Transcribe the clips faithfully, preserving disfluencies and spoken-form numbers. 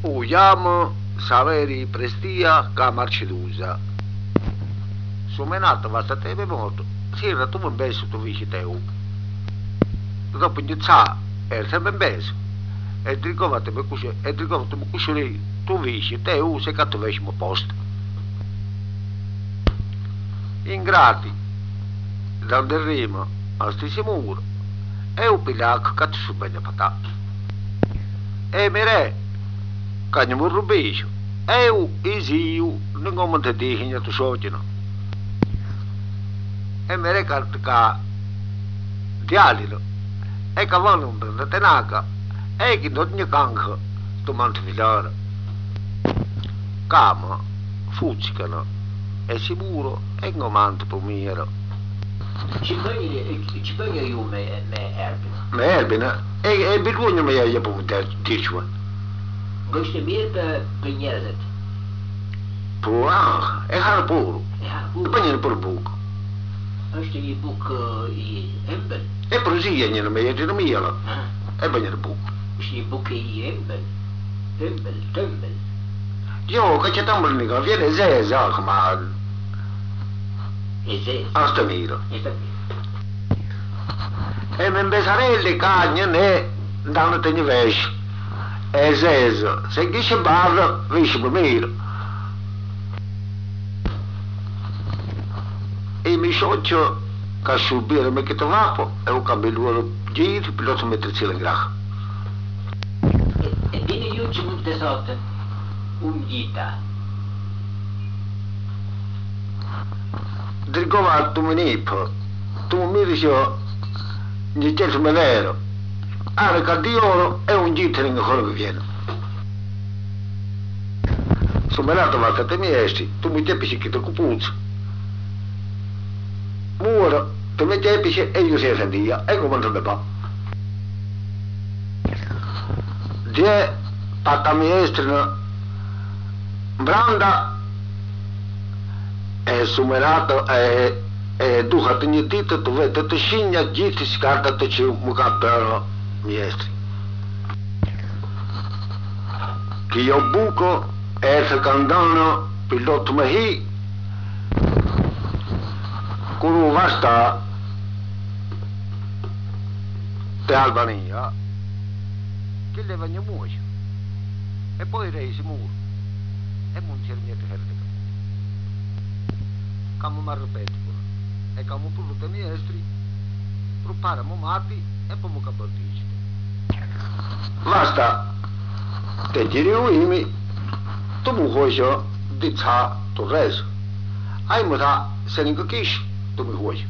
Uiamo Saveri Prestia Camarcidusa. Sumenato basta te morto. Si tu ben beso tu vici teu. Dopo iniziare, è sempre beso. E ti ricordi me cusce, e ti ricordi me cusce lì, tu vici teu se che tu vesimo posto. Ingrati, dal rima a stessi muro, e un pilac che tu su bene patà. E mi re, che non mi rubisci, e un isiu, non come ti dici, non ti sognano. E mi re che dialilo, e che vanno un prende tenaca, e che non ne canca, tu manti filare. Cama, fuzzicano, e sicuro, e non manti per mira. Ci voglio io me erbina. Me erbina? E bisogna me io per dirci. Questo è mio per Pignese. Pur, ah, e har puro. E har puro. E poi ne pur buco. Questo è il buco in Embel. E pur sì, ne me io ne mia. E poi ne buco. Questo è il buco in Embel. Embel, Tembel. Io che c'è tanto mica, viene zesa, ma... E se? Asta mira. E sta E mi besarelle cagne ne, danno te ne vesci. E zesa, se chi si barra, visci per mira. E mi socio che subire me che trovato e ho cambiato giri per lo mettersi in graccia. E viene io ci butte sotto un dita. Drigova tu mi nipo, tu mi dici di certo me vero. Allora di oro è un giro in quello che viene. Sono nato a te mi esti, tu mi tepisci che ti cupuzzo. Muoro, tu mi tepisci e io sei sentia, e come non mi va. Die pata mi estrina, branda, e sumenato e e duha te një ditë të vetë të shinja gjithë skartat të që më ka bërë mjestri. Kjo buko e të kandano pilot më hi kur u vasta te Albania che leva një muaj e poi reisi mur e mund qërë një të herë kam më marrë petë e kam më pullu të mjestri për para më mati e për më ka bërë t'iqte. Vasta të gjiri ujimi të mu hoqë dica të rezë. A i më tha se një këkish të mu hoqë.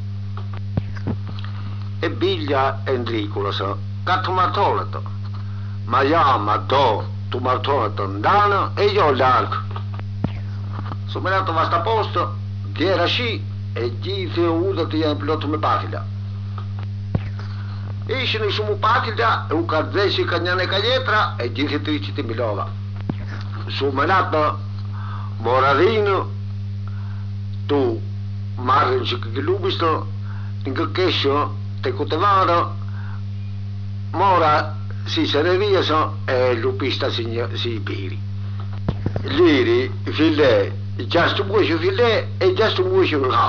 E biglia e ndrikulës ka të martonet ma jam ato të martonet ndanë e jo larkë. Su me nato vasta posto djera shi e gjithë udhët të janë pilotu me pakila. Ishin i shumë pakila e u ka dhesi ka njën e ka jetra e gjithë të i që ti milova. Shumë natë moradhinë tu marrin që këgilubistë në keshë të kutevarë mora si serevijesë e lupista si, një, si i biri. Liri, file, gjashtë mueshë file e gjashtë mueshë nga.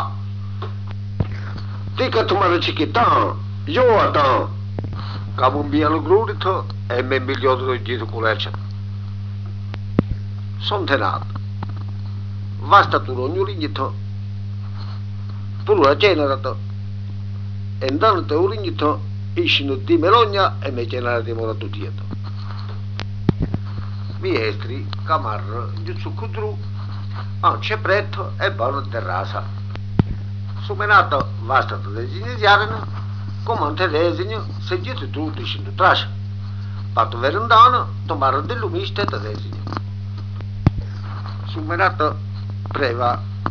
Ti ka të marrë që kitan, jo ata, ka më mbija në grurit e me milionë të gjithë kureqen. Son të natë, vasta të ronju rinjit të, purura gjenera të, e ndanë të urinjit të, ishi në di melonja e me gjenera të mora të tjetë. Miestri ka marrë gjutsu kudru, anë që pretë e banë të rasa. Sumenato vasta të dezinizjarën, komën të dezinjë se gjithë të të ishin të trashë. Pa të verëndanë të marrë dhe lumishte të dezinjë. Sumenato preva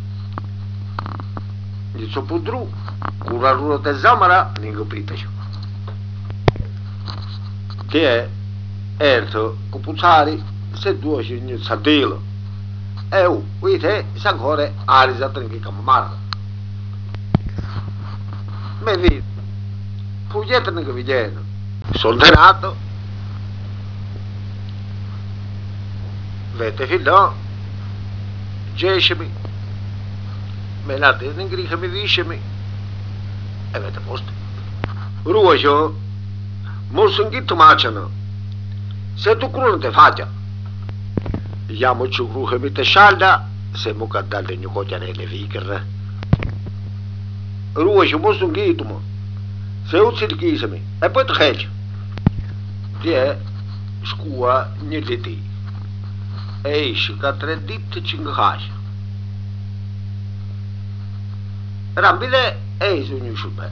një të pudru, kur arrurët e zamara një ngëpritëshë. Tje ertë kupucari se duoshin një sadilë. E u, ujte, se ancora arizatën che kam marrë. Me vidi, fu jetën në këvigjenë, soldenato, vete filo, gescemi, me nate in grica mi discemi, e vete posto. Ruocio, mosso in gitto macciano, se tu cruno te faccia. Iamo ciù cruche mi te scialda, se mucca dalle nucotia nelle vicher. Ruocio, mosso in gitto, se uzzi il chisemi, e poi te chelcio. Die, scua, niente ti. E esce che tre dite cinque casce. Rambile e sogno sciubè.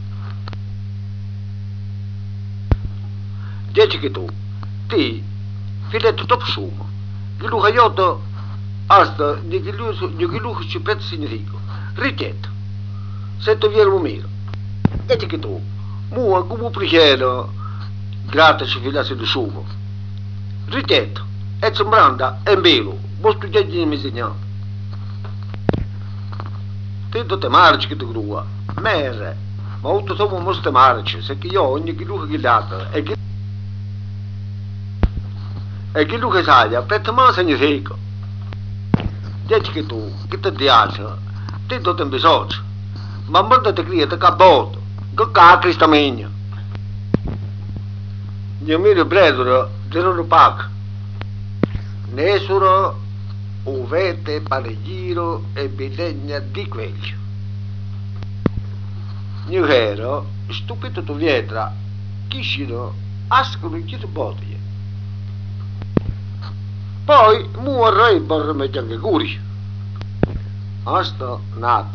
Dici che tu, ti, filetto top sumo. Che lui ha iotto, asta, di che lui ci pezzi significo. Richietto. Se tu vieni un miro. Dici che tu, mua come prichelo, gratta ci filassi di sumo. Richietto. E sembranda è bello, vuoi studiare di misegnato. Ti do te marci che ti grua, merre, ma tutto siamo molte marci, se che io ogni che lui che data, e che e che lui che saglia, per te ma significa. Dici che tu, che ti piace, ti do te un bisogno, ma molto ti crea te caboto, che cacri sta megna. Io mi ripreso, ti non lo pago. Nessuno uvete paregiro e bisogna di quello. Io ero stupito tu vietra, chissino ascolo chi tu bottiglie. Poi muore e borre me anche curi. Asta nato.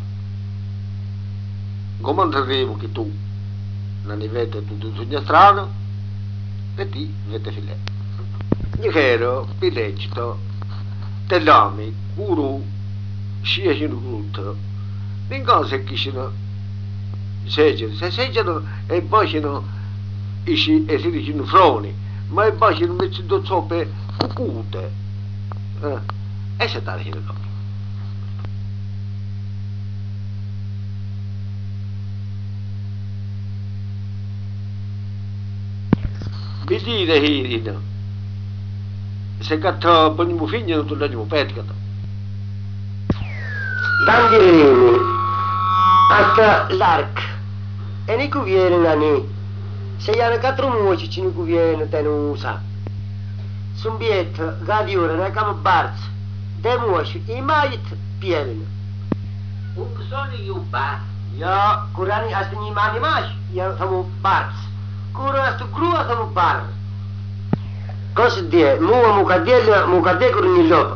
Come non arrivo che tu non ne vede tutto il sogno strano e ti vede filetto. Io ero pilecito, dell'ami, guru, scia in brutto, in cose che sono seggiano, se seggiano e baciano e si dicono froni, ma e baciano invece di zoppe cucute, eh, e se tale che no. Mi dire che se catto per mio figlio non torna più petcato. Dangirini, hasta l'arc, e ne cuviene nani, se hanno quattro muoci ci ne cuviene te non usa. Sumbiet, gadiore, ne camo barz, de muoci, i mait pielino. Un sono io bar. Ja, curani hasta ni mani mas, ja samo barz. Cura hasta grua samo bar. Cosa die, mua mucadelle, mucadelle con il lopo.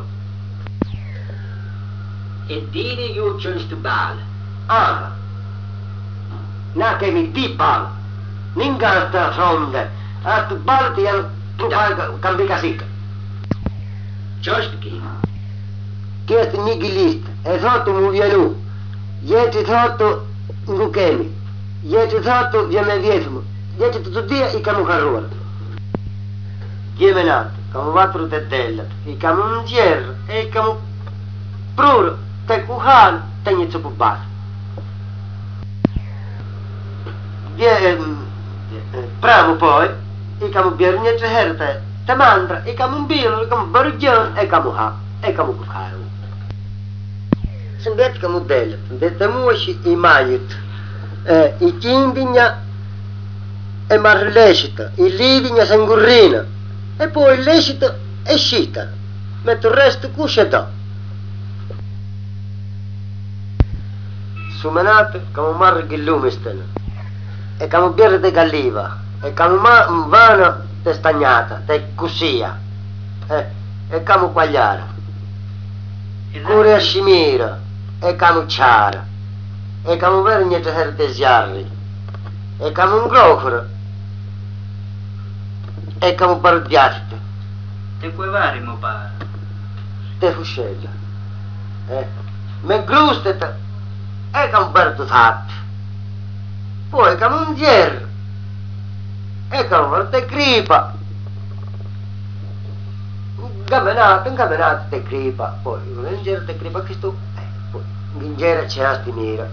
E dire io c'ho sto bal. Ah, na che mi di bal, ninga sta fronde, a tu bal ti hanno trovato cambi casica. C'ho sto chi? Che è nigilista, è sotto mu vielu, ieri sotto ngukemi, ieri sotto viene vietmo, ieri tutto dia i camu carruola. Giemenat, camu vatru te dellat, i camu ngier, e i camu prur, te kuhan, te nizzo pu bar. Pramo poi, i camu bier niente herte, te mandra, i camu bilo, i camu baruggion, e camu ha, e camu kuharu. Sembet camu dellat, de te muoci i majit, i cimbigna e marlecita, i livigna sangurrina, e poi l'esito è scita, metto il resto cuscetta. Sumenate, come marri che lumistene, e come birra de galliva, e come vana de stagnata, de cussia, e, e come quagliara, cure a scimira, e come ciara, e come vergne de herdesiarri, e come un grocro, e come bardiate. Te quei vari mo bar. Te fusceglia. Eh, me grustet, e come bardotat. Poi come un dier, e come te gripa. Gamenate, gamenate te gripa, poi un dier te gripa che sto, eh, poi un dier c'è asti mira.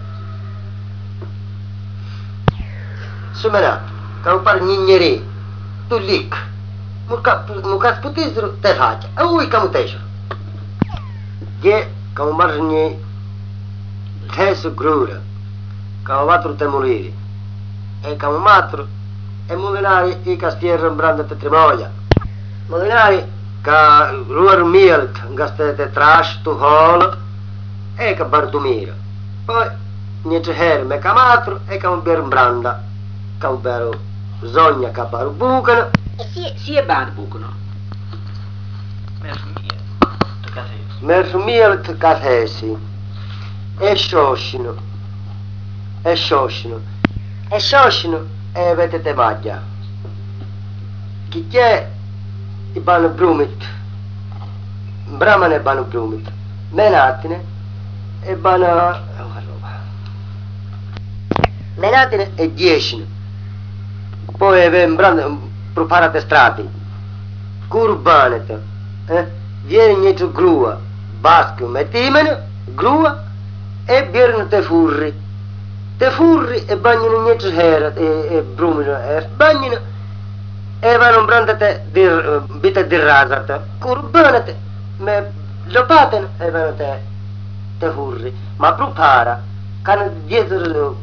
Sumenate, come par nigneri, tu lic, muka sputisru te faccia, e ui camu tesru. Ghe, camu marni tesu grura, camu vatru te muliri, e camu matru, e mulinari i castierro branda te trimoia. Mulinari, ca ruar milk, gaste te trash tu hol, e ca bardumira. Poi, niente her me camatru, e camu bir branda, camu beru zogna ca baru bucana. Si, si è barbucno. Mermielt cathesi, e scioscino, e scioscino, e scioscino, e vedete maglia. Chi c'è i banu brumit, bramane banu brumit, menatine, e bana, menatine e diecine, poi vembrando, preparate strati, curbanete, eh, viene niente grua, basco, mettimene, grua, e bierno te furri, te furri e bagnino niente hera, e, e brumino, e bagnino, e vanno brandate dir, bite di rasate, curbanete, me lopatene, e vanno te, te furri, ma prepara, canno dietro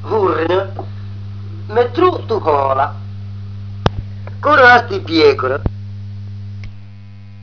hurrino, me tru tu cola, curasti piecora,